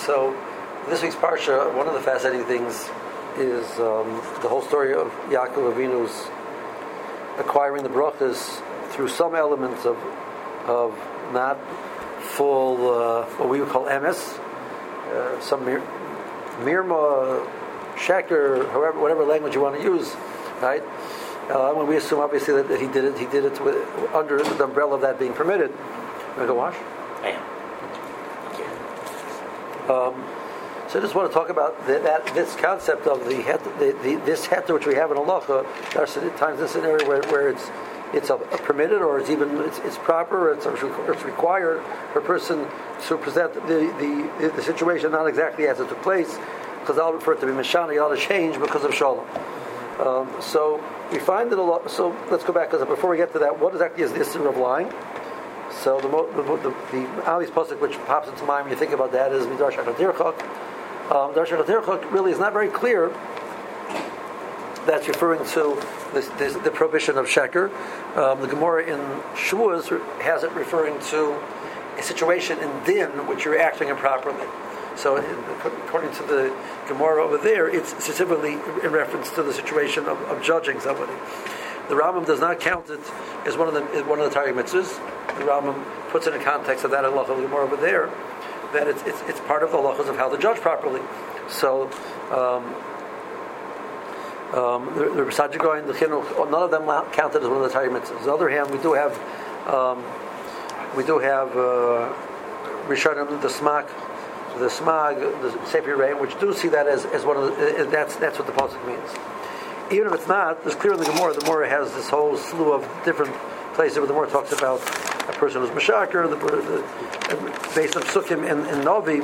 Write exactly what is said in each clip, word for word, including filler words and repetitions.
So, this week's parsha, one of the fascinating things is um, the whole story of Yaakov Avinu's acquiring the brachas through some elements of of not full, uh, what we would call emes, uh, some mir- mirma, sheker, however, whatever language you want to use, right? Uh, when we assume obviously that he did it, he did it with, under the umbrella of that being permitted. You want to go wash? I am. Um, so I just want to talk about the, that this concept of the, het, the, the this heter which we have in halacha. There are times in this scenario where, where it's it's a, a permitted, or it's even it's, it's proper, or it's, or it's required for a person to present the, the the situation not exactly as it took place, because I'll refer it to be mishana, you ought to change because of shalom. Um, so we find that a lot. So let's go back, because before we get to that, what exactly is the issue of lying? So the the the obvious pasuk which pops into mind when you think about that is Midrash HaTirchak. Um, Midrash HaTirchak really is not very clear. That's referring to this, this, the prohibition of sheker. Um, the Gemara in Shavuos has it referring to a situation in din which you're acting improperly. So, according to the Gemara over there, it's specifically in reference to the situation of, of judging somebody. The Rambam does not count it as one of the one of the Torah mitzvahs. The Rambam puts it in context of that halacha of the Gemara over there, that it's it's, it's part of the halachas of how to judge properly. So, um, um, the, the Sajjagoyin, the Chinuch, none of them counted as one of the Torah mitzvahs. On the other hand, we do have um, we do have uh, Rishonim, the Smak, the Smag, the Sefer Reim, which do see that as, as one of the, uh, that's that's what the pasuk means. Even if it's not, it's clear in the Gemara. The Gemara has this whole slew of different places where the Gemara talks about a person who's Meshaker, the, the, based on Sukkim and, and Novi,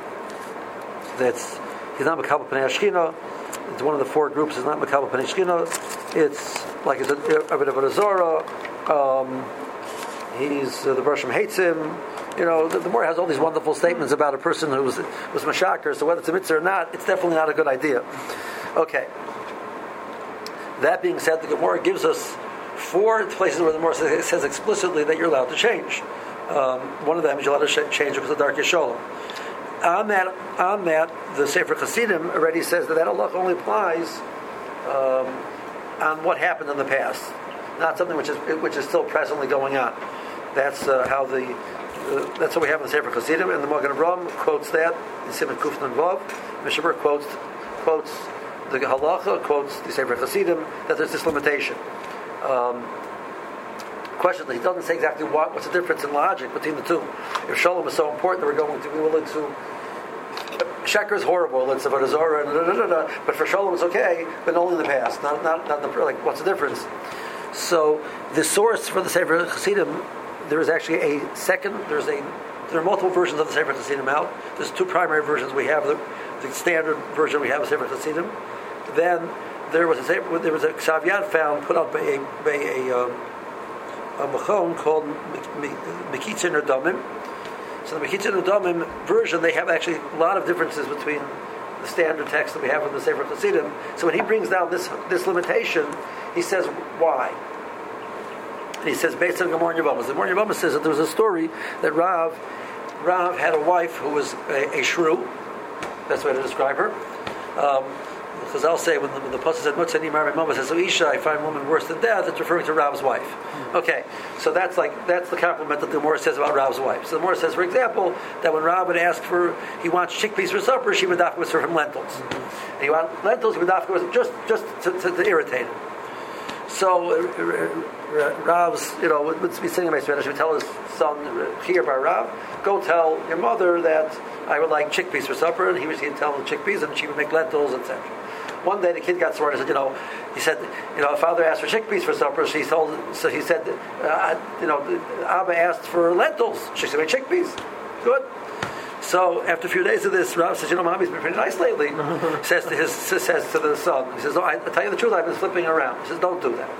that's, he's not Makabel Pnei Ashkina, it's one of the four groups, it's not Makabel Pnei Ashkina, it's like it's a bit of a Zora, um, he's, uh, the Bershom hates him, you know, the, the Gemara has all these wonderful statements about a person who was, was Meshaker, so whether it's a mitzvah or not, it's definitely not a good idea. Okay. That being said, the Gemara gives us four places where the Gemara says, says explicitly that you're allowed to change. Um, one of them is you're allowed to change because of Darkei Sholem. On that, on that, the Sefer Chassidim already says that that Allah only applies um, on what happened in the past, not something which is which is still presently going on. That's uh, how the uh, that's what we have in the Sefer Chassidim, and the Magen Avraham quotes that in Siman Kuf Nun Vav. Mishabur quotes quotes. The halacha quotes the Sefer Chassidim that there's this limitation. Um, question: he doesn't say exactly what, what's the difference in logic between the two. If shalom is so important that we're going to be willing to, sheker is horrible, it's about a zora, but for shalom it's okay, but only in the past, not not not in the, like what's the difference? So the source for the Sefer Chassidim, there is actually a second. There's a there are multiple versions of the Sefer Chassidim out. There's two primary versions. We have the, the standard version. We have a Sefer Chassidim. Then there was a there was a Ksav Yad found put up by a by a, um, a machon called Mekitzin Nedamim. So the Mekitzin Nedamim version, they have actually a lot of differences between the standard text that we have in the Sefer Chassidim. So when he brings down this this limitation, he says why. And he says based on Gemara and Yevamos. The Gemara and Yevamos says that there was a story that Rav Rav had a wife who was a, a shrew. That's the way to describe her. Um, Because I'll say when the, when the pasuk said Mutzani Marvin Mama says, so Isha, I find woman worse than death, it's referring to Rav's wife. Mm-hmm. Okay, so that's like that's the compliment that the Gemara says about Rav's wife. So the Gemara says, for example, that when Rav would ask for, he wants chickpeas for supper, she would offer for him lentils. Mm-hmm. And he wants lentils, he would offer just just to, to, to irritate him. So uh, Rav's, you know, would, would be sitting in my She would tell his son here by Rav, go tell your mother that I would like chickpeas for supper, and he would he'd tell him the chickpeas, and she would make lentils, et cetera. One day the kid got smart and said, you know, he said, you know, father asked for chickpeas for supper. She told, so he said, uh, you know, Abba asked for lentils. She said, chickpeas. Good. So after a few days of this, Rav says, you know, mommy's been pretty nice lately. He says to his says to the son, he says, oh, I, I tell you the truth, I've been flipping around. He says, don't do that.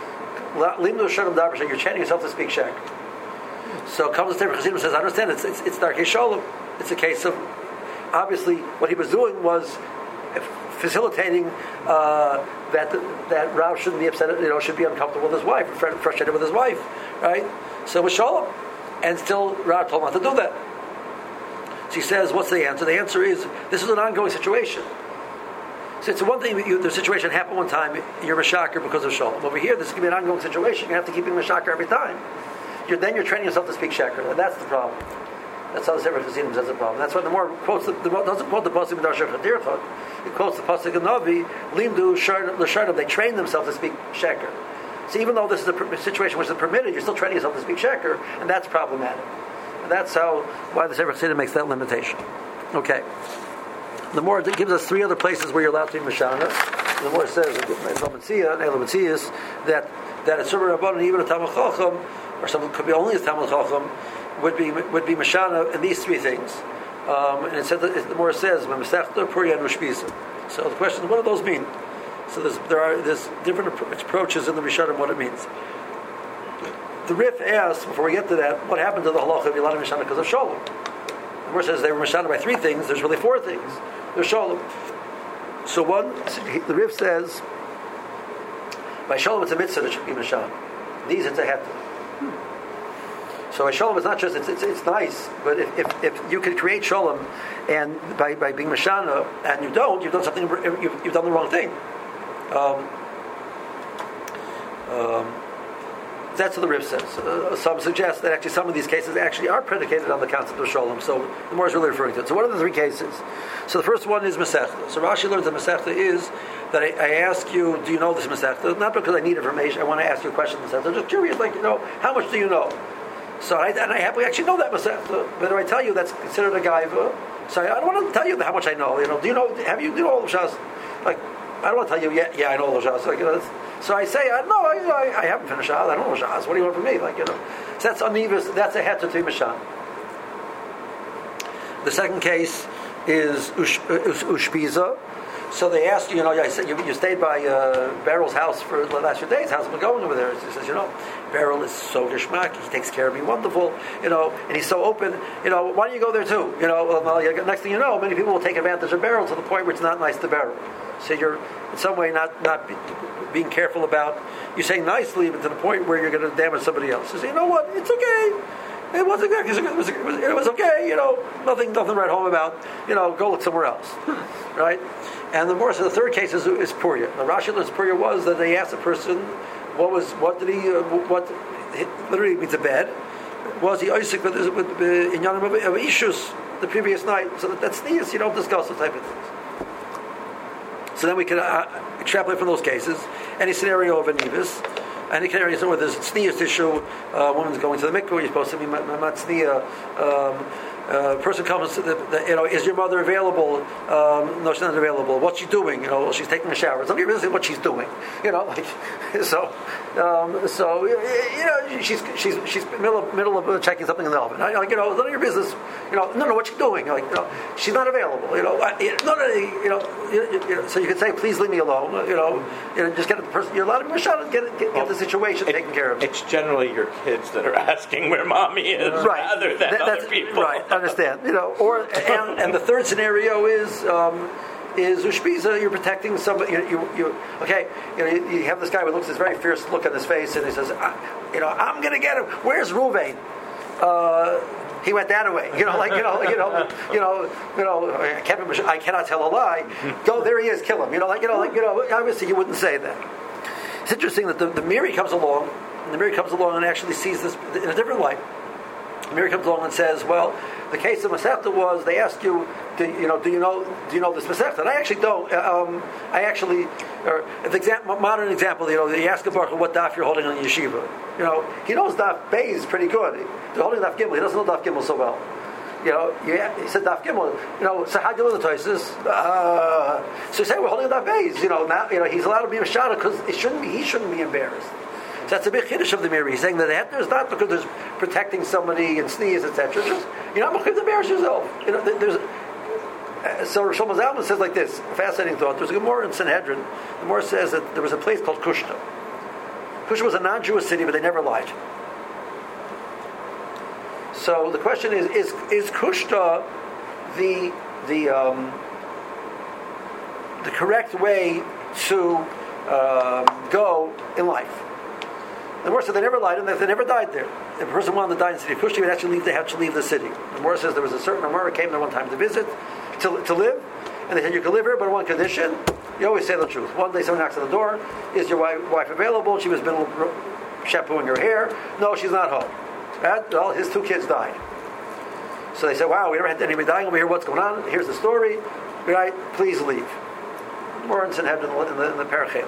You're chanting yourself to speak shek. So comes the Sefer Chassidim and says, I understand, it's it's, it's Darkei Sholem. It's a case of, obviously, what he was doing was facilitating uh, that that Rav shouldn't be upset, you know, should be uncomfortable with his wife, frustrated with his wife, right? So it was Sholem, and still Rav told him not to do that. So he says, what's the answer? The answer is, this is an ongoing situation. So it's one thing that you, the situation happened one time, you're Meshaker because of Shalom. Over here, this is going to be an ongoing situation. You have to keep being Meshaker every time. You're, then you're training yourself to speak Sheker. And that's the problem. That's how the Sefer Chassidim says the problem. That's why the more quotes, the, the more, doesn't quote the Pasuk in Darshach HaDirchot. It quotes the Pasuk in Navi, Limdu L'Shardim, they train themselves to speak Sheker. So even though this is a situation which is permitted, you're still training yourself to speak Sheker, and that's problematic. And that's how, why the Sefer Chassidim makes that limitation. Okay. The more it gives us three other places where you're allowed to be Mashana. The more it says that that a Surah Rabbanan, even a Talmud Chacham, or something could be only a Talmud Chacham, would be would be Mashana in these three things. Um, and it said that, the more it says Masechta, Purya, and Ushpisa. So the question is, what do those mean? So there's, there are there's different approaches in the Rishonim what it means. The Rif asks, before we get to that, what happened to the halacha of Yilad Mashana because of Shalom? The Gemara says they were Mashana by three things. There's really four things. There's Shalom. So one, the Rif says, by Shalom it's a mitzvah that should be Mashana. These it's a heter. So by Shalom it's not just, it's, it's, it's nice, but if, if, if you can create Shalom and by, by being Mashana and you don't, you've done something, you've, you've done the wrong thing. Um, um, That's what the Rif says. Uh, some suggest that actually some of these cases actually are predicated on the concept of Shalom. So the more is really referring to it. So what are the three cases? So the first one is Masechta. So Rashi learns that Masechta is that I, I ask you, do you know this Masechta? Not because I need information. I want to ask you a question. Masechta. I'm just curious, like, you know, how much do you know? So I, and I happily actually know that Masechta. But if I tell you that's considered a gaiva, so I don't want to tell you how much I know. You know, do you know? Have you do you know all the Shas? Like, I don't want to tell you. Yeah, yeah, I know all the Shas. Like, you know. That's, So I say, uh, no, I, I, I haven't finished Shahaz. I don't know Shahaz. What do you want from me? Like, you know, so that's univus. That's a heter to Mishan. The second case is ush, ush, Ushpiza. So they asked you, you know, I said you, you stayed by uh, Beryl's house for the last few days. How's it going over there? He says, you know, Beryl is so gishmak. He takes care of me wonderful, you know, and he's so open. You know, why don't you go there too? You know, well, next thing you know, many people will take advantage of Beryl to the point where it's not nice to Beryl. So you're in some way not not be, being careful about you saying nicely, but to the point where you're going to damage somebody else. You say, you know what? It's okay. It wasn't good. It was, it was, it was okay. You know, nothing, nothing to write home about. You know, go look somewhere else, right? And the more so, the third case is, is Purya. The Rashi learns Purya was that they asked the person, what was, what did he, uh, what literally means a bed. Was he Isaac with with in Yonim of, of Ishus the previous night? So that, that's sneeze. You don't discuss those type of things. So then we can uh, extrapolate from those cases any scenario of a nivis, any scenario where there's a sneeze issue, a uh, woman's going to the mikveh, you're supposed to be matzniya. Um, uh, person comes to the, the, you know, is your mother available? Um, no, she's not available. What's she doing? You know, well, she's taking a shower. It's not even what she's doing. You know, like so. Um, so you know, she's she's she's middle of, middle of checking something in the oven. Like, you know, none of your business. You know, no, no, what's she doing? Like, you know, she's not available. You know, I, no, no, you know, you, you know. So you could say, please leave me alone. You know, you know, just get the person. You're allowed to shot and get get, well, get the situation it, taken care of. It's generally your kids that are asking where mommy is, right. rather than that, other people. Right. Understand? You know, or and, and the third scenario is. Um, Is Ushpiza, you're protecting somebody, you, you, you okay, you know, you, you have this guy who looks this very fierce look on his face, and he says, I, you know, I'm going to get him. Where's Ruvain? Uh, he went that way. You know, like, you know, you know, you know, you know, I, can't remember, I cannot tell a lie. Go, there he is, kill him. You know, like, you know, like, you know, obviously you wouldn't say that. It's interesting that the, the Miri comes along, and the Miri comes along and actually sees this in a different light. The Miri comes along and says, well, the case of Masechta was they asked you, do you know, do you know, do you know this Masechta? And I actually don't. Um, I actually, or the example, modern example, you know, you ask a baruch what daf you're holding on the yeshiva. You know, he knows daf Beis pretty good. He's holding daf Gimel. He doesn't know daf Gimel so well. You know, you, he said daf Gimel. You know, so how do you know the Tosis? Uh, so you say we're holding daf Beis. You know, now you know he's allowed to be Mashana because it shouldn't be. He shouldn't be embarrassed. So that's a big chiddush of the Miri. He's saying that the heter is not because there's protecting somebody and sneeze, et cetera. Just you're not going to embarrass yourself. You know, there's. Uh, so Rosh Zalman says like this. A fascinating thought. There's a Gemara in Sanhedrin. The Gemara says that there was a place called Kushta. Kushta was a non-Jewish city, but they never lied. So the question is: Is is Kushta the the um, the correct way to uh, go in life? The Gemara said they never lied, and they never died there. If a person wanted to die in the city of Kushta, he would actually leave. They had to leave the city. The Gemara says there was a certain Amora came there one time to visit, to, to live, and they said you can live here, but on one condition. You always say the truth. One day someone knocks on the door. Is your wife, wife available? She was been shampooing her hair. No, she's not home. Right? Well, his two kids died. So they said, wow, we never had anybody dying over here. What's going on? Here's the story. Right? Please leave. Morenson had in the, in the, in the Parachel.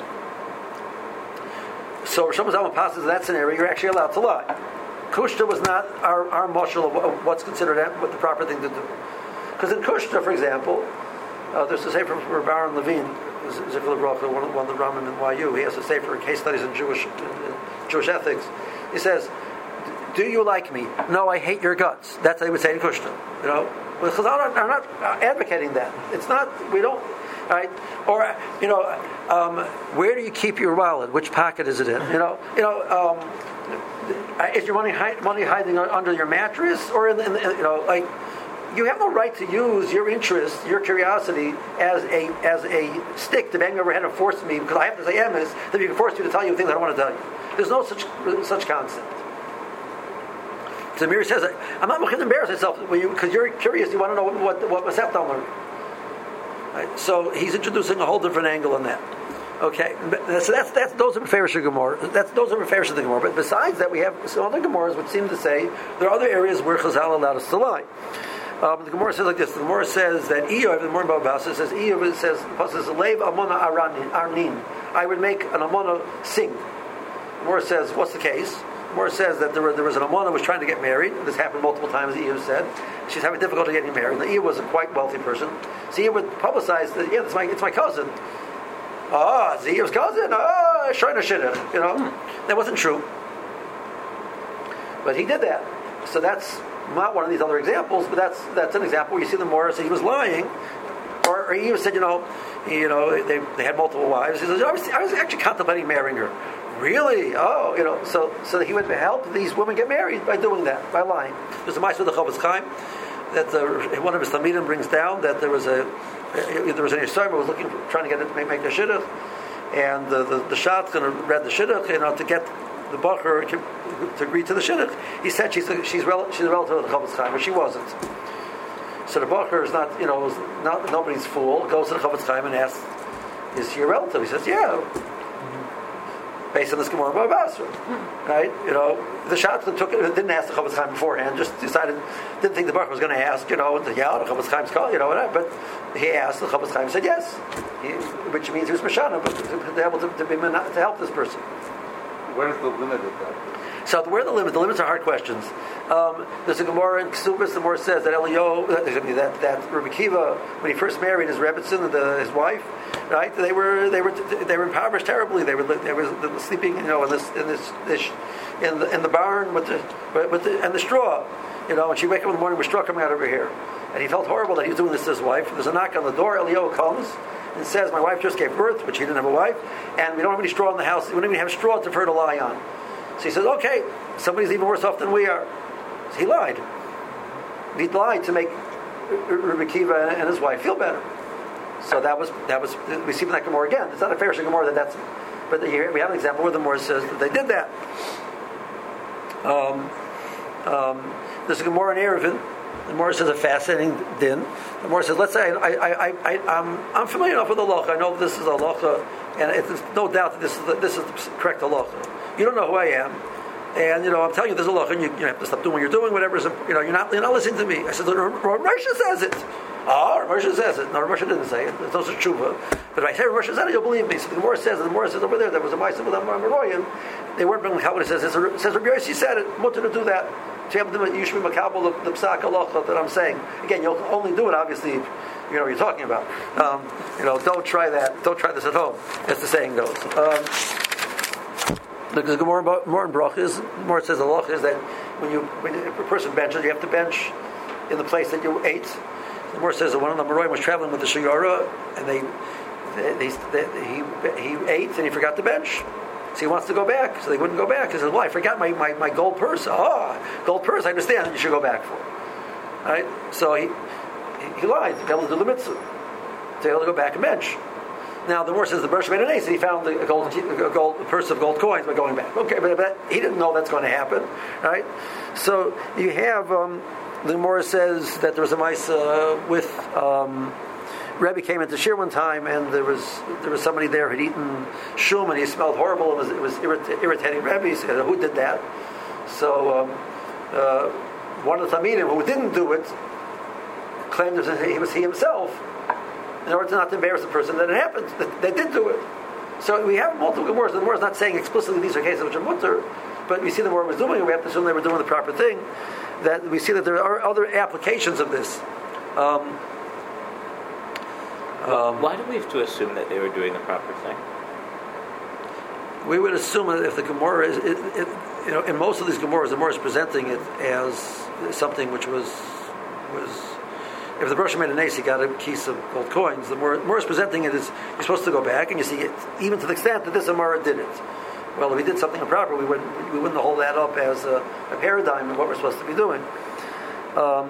So Rosh Hashanah passes in that scenario, you're actually allowed to lie. Kushta was not our, our marshal of what's considered what the proper thing to do. Because in Kushta, for example, uh, there's a sefer from Baron Levine, Zikr Baruch, one, one of the Ramim in Y U. He has a sefer case studies in Jewish in Jewish ethics. He says, "Do you like me? No, I hate your guts." That's what they would say in Kushta. You know, but Chazal are, are not advocating that. It's not. We don't. Right? Or, you know, um, where do you keep your wallet? Which pocket is it in? You know, you know, um, is your money hi- money hiding under your mattress, or in the, in the, you know, like, you have no right to use your interest, your curiosity, as a as a stick to bang over head and force me because I have to say emes that you can force me to tell you things I don't want to tell you. There's no such such concept. So Miri says, I'm not going to embarrass myself because you, you're curious. You want to know what what, what Masech Talmud. Right? So he's introducing a whole different angle in that. Okay, so that's that's those are Mefarish Gemara. That's those are Mefarish the Gemara. But besides that, we have some other Gemaras which seem to say there are other areas where Chazal allowed us to lie. Um, the Gemara says like this. The Gemara says that Eov, the Gemara Baba says Eov says says Leiv Amona Arnin. I would make an Amona sing. The Gemara says, what's the case? The Gemara says that there, were, there was an Amona who was trying to get married. This happened multiple times. Eov said she's having difficulty getting married. And Eov was a quite wealthy person. So Eov would publicize that yeah, it's my it's my cousin. Ah, oh, Eov's cousin. Ah, Shoyna Shidduch. You know, that wasn't true. But he did that. So that's not one of these other examples, but that's that's an example where you see the Morris, he was lying, or, or he said, you know, you know, they, they had multiple wives. He says, I was, I was actually contemplating marrying her. Really? Oh, you know, so so he would help these women get married by doing that, by lying. There's a mice with the Chofetz Chaim that the, one of his Talmidim brings down that there was a there was an Yisrael who was looking for, trying to get it to make, make a shidduch, and the the, the shotgun read the shidduch, you know, to get the bacher to agree to the shidduch. He said she's a, she's rel- she's a relative of the Chofetz Chaim, but she wasn't. So the bacher is not, you know, is not nobody's fool. Goes to the Chofetz Chaim and asks, "Is she a relative?" He says, "Yeah." Mm-hmm. Based on this Gemara Bava Basra, mm-hmm. Right? You know, the shotgun took it, didn't ask the Chofetz Chaim beforehand. Just decided, didn't think the bacher was going to ask. You know, the, yeah, the Chofetz Chaim's call, you know, whatever. But he asked. The Chofetz Chaim said yes, he, which means he was mashana, but to, to be able to, to be to help this person. Where's the limit of that? So where are the limits? The limits are hard questions. Um, there's a Gemara in Ksubis. The Gemara says that Elio, that that, that Rabbi Kiva, when he first married his Rebbetzin, the, his wife, right? They were they were they were impoverished terribly. They were they were sleeping, you know, in this in this, this in the in the barn with the with the and the straw, you know. And she wake up in the morning with straw coming out of her hair, and he felt horrible that he was doing this to his wife. There's a knock on the door. Elio comes and says, "My wife just gave birth, which he didn't have a wife, and we don't have any straw in the house. We don't even have straw for her to lie on." So he says, "Okay, somebody's even worse off than we are." So he lied. He lied to make Rabbi Kiva and his wife feel better. So that was that was we see that Gemara again. It's not a fair Gemara that that's, but here we have an example where the Gemara says that they did that. Um, um, there's a Gemara in Eruvin. The Gemara says a fascinating din. The Gemara says, let's say I, I, I, I, I'm, I'm familiar enough with the halacha. I know this is a halacha, and it's no doubt that this is the, this is the correct halacha. You don't know who I am, and you know I'm telling you there's a halacha, and you, you have to stop doing what you're doing, whatever. Is, you know you're not you're not listening to me. I said, Rav says it. Oh, Rav says it. No, Rav didn't say it. It's also tshuva. But if I say Rav says it, you'll believe me. So the Gemara says, the Gemara says over there, there was a ma'aseh with Amaroyan. They weren't bringing how it says. It says Rabbi Yossi said it. Mutter to do that. To be able to you should be makabel the psak halacha that I'm saying. Again, you'll only do it obviously. If you know what you're talking about. Um, you know, don't try that. Don't try this at home, as the saying goes. Um, because Gemara more in brachas, more it says the halacha is that when you when a person benches, you have to bench in the place that you ate. The Gemara says that one of the Meroim was traveling with the Shayara, and they, they, they, they he he ate and he forgot to bench. So he wants to go back, so they wouldn't go back. He says, "Well, I forgot my, my, my gold purse." Ah, gold purse. I understand. You should go back for it. Right? So he he, he lied to be able to do the mitzvah, to be able to go back and bench. Now the Gemara says the Bershom made an ace, and he found a gold, a gold a purse of gold coins by going back. Okay, but, but he didn't know that's going to happen, right? So you have um, the Gemara says that there was a mice uh, with um, Rebbe came into Shir one time, and there was there was somebody there who had eaten shum, and he smelled horrible. It was it was irrit- irritating Rebbe. He said, "Who did that?" So um, uh, one of the Talmidim who didn't do it claimed it was he himself, in order to not to embarrass the person that it happened, that they did do it. So we have multiple Gemaras. The Gemara is not saying explicitly these are cases which are mutter, but we see the Gemara was doing it. We have to assume they were doing the proper thing. That we see that there are other applications of this. Um, um, Why do we have to assume that they were doing the proper thing? We would assume that if the Gemara is, it, it, you know, in most of these Gemaras, the Gemara is presenting it as something which was was. If the Bershom made an ace, he got a piece of gold coins. The Gemara is presenting it as you're supposed to go back, and you see it, even to the extent that this Gemara did it. Well, if he did something improper, we wouldn't we wouldn't hold that up as a, a paradigm of what we're supposed to be doing. Um,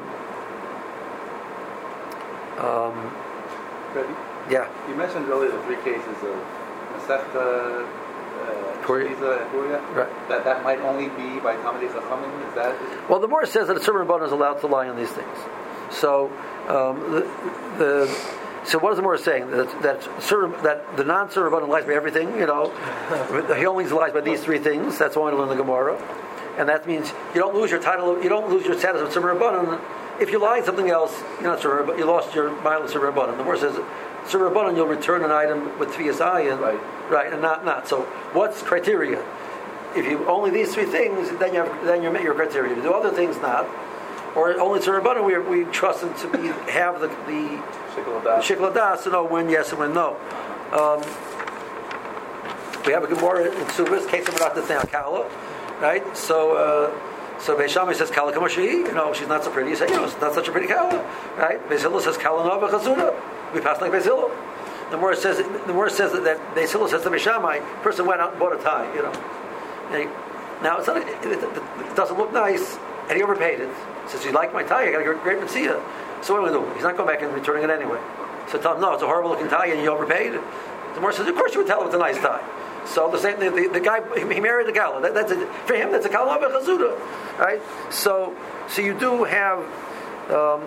um, Ready? Yeah. You mentioned earlier the three cases of Masechta, uh, Shmiza, and Puria. Right. That that might only be by Talmidei Chachamim. Is that? Well, the Gemara says that a servant Rabbanan is allowed to lie on these things. So um, the, the so what is the Gemara saying? That that, serv, that the non-servant Rabbanan lies by everything. You know, he only lies by these three things. That's why I learn the Gemara, and that means you don't lose your title. You don't lose your status of servant Rabbanan. If you lie something else, you're not servant, but you lost your mile of servant Rabbanan. The Gemara says servant Rabbanan, you'll return an item with tefiyas ayin, right, right, and not not. So what's criteria? If you only these three things, then you have, then you met your criteria. If you do other things, not. Or only to Rabbanan, we we trust him to be have the the shikul hadas to know when yes and when no. Um, we have a Gemara in Subas, case of not the thing Kala, right? So uh, so Beis Shammai says Kala Kamashi, you know she's not so pretty. You say you know it's not such a pretty Kala, right? Beis Hillel says Kala Nava Chazuna. We pass like Beis Hillel. The Gemara says the Gemara says that, that Beis Hillel says to Beis Shammai, person went out and bought a tie, you know. Now it's not it, it, it doesn't look nice, and he overpaid it. Says, you like my tie, I got a great Mitzvah. So what am I going to do? He's not going back and returning it anyway. So tell him, no, it's a horrible looking tie and you overpaid. The Gemara says, of course you would tell him it's a nice tie. So the same, the, the, the guy, he married the gala. That, that's a, for him, that's a kala v'chazuda, right? So, so you do have, um,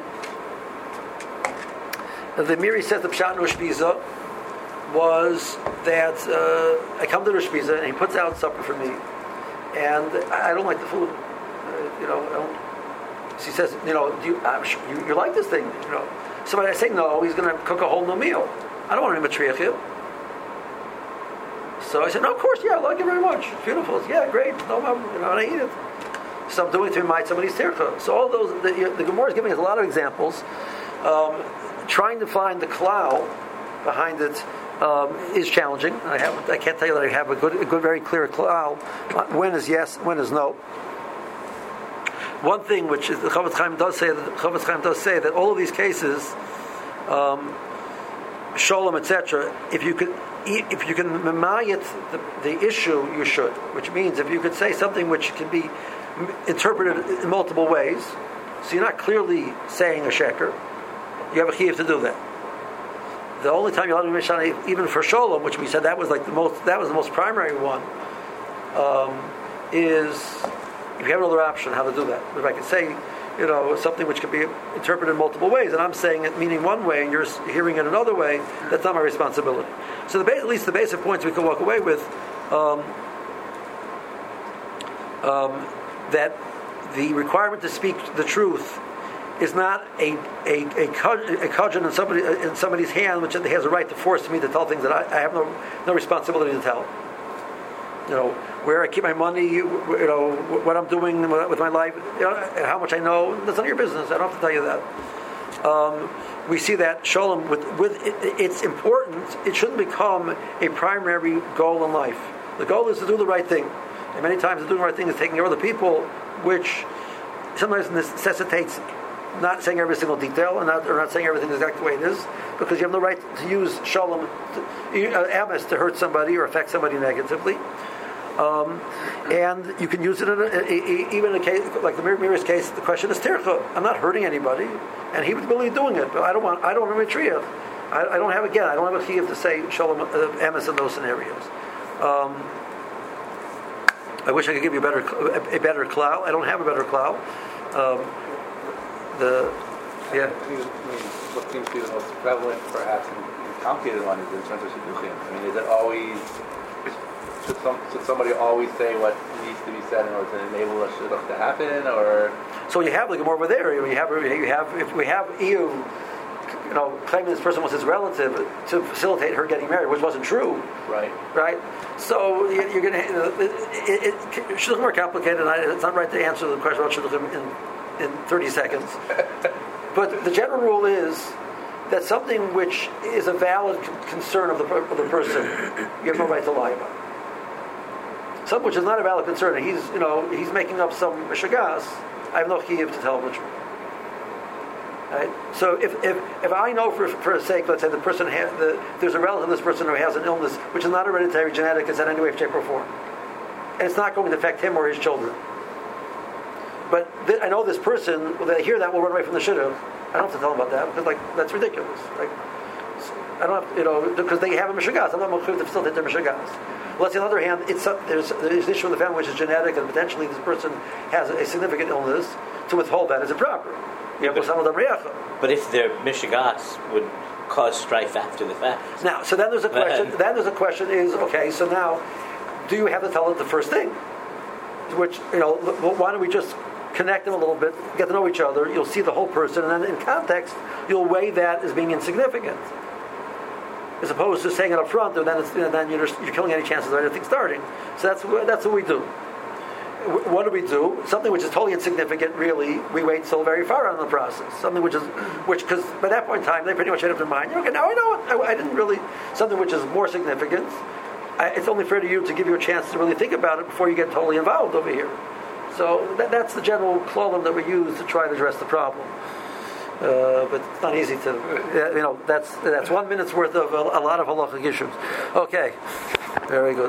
the Miri says the Pshat in Rosh Piza was that uh, I come to Rosh Piza and he puts out supper for me, and I don't like the food. Uh, you know, I don't. She says, you know, do you, I'm sure you, you like this thing, you know. So when I say no, he's going to cook a whole new meal. I don't want to be matriach you. So I said, no, of course, yeah, I like it very much. It's beautiful. It's, yeah, great. No problem. You know, and I eat it. So I'm doing it to remind somebody's tircha. So all those, the, the Gemara is giving us a lot of examples. Um, trying to find the klal behind it um, is challenging. I have, I can't tell you that I have a good, a good, very clear klal. When is yes, when is no. One thing which is, the Chofetz Chaim does say, that the Chofetz Chaim does say that all of these cases, um, sholem, et cetera, if you could, if you can memayet the, the issue, you should. Which means if you could say something which can be interpreted in multiple ways, so you're not clearly saying a sheker, you have a chiyuv to do that. The only time you're allowed to be mishana, even for sholem, which we said that was like the most, that was the most primary one, um, is. If you have another option, how to do that. If I can say, you know, something which could be interpreted in multiple ways, and I'm saying it meaning one way, and you're hearing it another way, that's not my responsibility. So the base, at least the basic points we can walk away with, um, um, that the requirement to speak the truth is not a a a, a cudgel in somebody in somebody's hand, which has a right to force me to tell things that I, I have no no responsibility to tell. You know, where I keep my money, you know, what I'm doing with my life, you know, how much I know, that's none of your business. I don't have to tell you that. Um, we see that shalom, with, with it, it's important, it shouldn't become a primary goal in life. The goal is to do the right thing. And many times the doing the right thing is taking care of other people, which sometimes necessitates not saying every single detail and not, or not saying everything exactly the way it is, because you have no right to use shalom, to, uh, amis, to hurt somebody or affect somebody negatively. Um, and you can use it in a, a, a, even in a case like the Miri's case. The question is tircha. I'm not hurting anybody, and he was really doing it. But I don't want. I don't want to be I, I don't have again. I don't have a chiyuv to say shalom uh, emes in those scenarios. Um, I wish I could give you a better a better cloud. I don't have a better cloud. Um, the yeah. I mean, what seems to be the most prevalent, perhaps, and complicated one is in terms of shidduchim. I mean, is it always should, some, should somebody always say what needs to be said in order to enable a shidduch to happen, or so you have like more over there. You have you have if we have Iyuv, you know, claiming this person was his relative to facilitate her getting married, which wasn't true. Right. Right. So you, you're going to. It, it, it, shidduchim more complicated, and I, it's not right to answer the question about shidduchim in in thirty seconds. But the general rule is that something which is a valid c- concern of the of the person, you have no right to lie about. Something which is not a valid concern, and he's you know he's making up some mishagas. I have no chiyuv to tell him the truth. Right? So if, if if I know for for a sake, let's say the person has the, there's a relative of this person who has an illness which is not hereditary, genetic, is in any way, shape, or form, and it's not going to affect him or his children. But th- I know this person, when they hear that, will run away from the shidduch. I don't have to tell them about that because, like, that's ridiculous. Like, I don't have, to, you know, because they have a mishagas. I'm not going to facilitate their mishagas. Well, on the other hand, it's a, there's, there's an issue in the family which is genetic, and potentially this person has a significant illness. To withhold that is improper. Yeah, but, but if their mishagas would cause strife after the fact. Now, so then there's a question. Then there's a question: is okay. So now, do you have to tell it the first thing? Which you know, why don't we just connect them a little bit, get to know each other, you'll see the whole person, and then in context, you'll weigh that as being insignificant. As opposed to saying it up front, and then, it's, you know, then you're, you're killing any chances of anything starting. So that's, that's what we do. What do we do? Something which is totally insignificant, really, we wait till very far on the process. Something which is, which, because by that point in time, they pretty much made up their mind. Okay, now I know it. I, I didn't really, something which is more significant, I, it's only fair to you to give you a chance to really think about it before you get totally involved over here. So that, that's the general column that we use to try to address the problem. Uh, but it's not easy to, uh, you know, that's that's one minute's worth of a, a lot of halachic issues. Okay, very good.